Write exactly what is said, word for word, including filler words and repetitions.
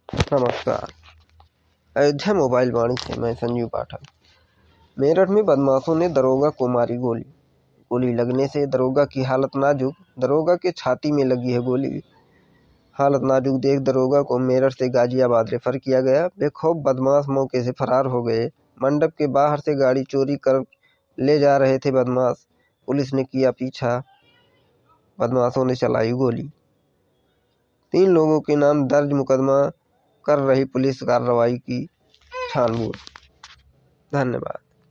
नमस्कार। अयोध्या मोबाइल वाणी से मैं संजीव पाठक। मेरठ में बदमाशों ने दरोगा को मारी गोली। गोली लगने से दरोगा की हालत नाजुक। दरोगा के छाती में लगी है गोली। हालत नाजुक देख दरोगा को मेरठ से गाजियाबाद रेफर किया गया। बेखौफ बदमाश मौके से फरार हो गए। मंडप के बाहर से गाड़ी चोरी कर ले जा रहे थे बदमाश। पुलिस ने किया पीछा। बदमाशों ने चलाई गोली। तीन लोगों के नाम दर्ज। मुकदमा कर रही पुलिस कार्रवाई की छानबीन। धन्यवाद।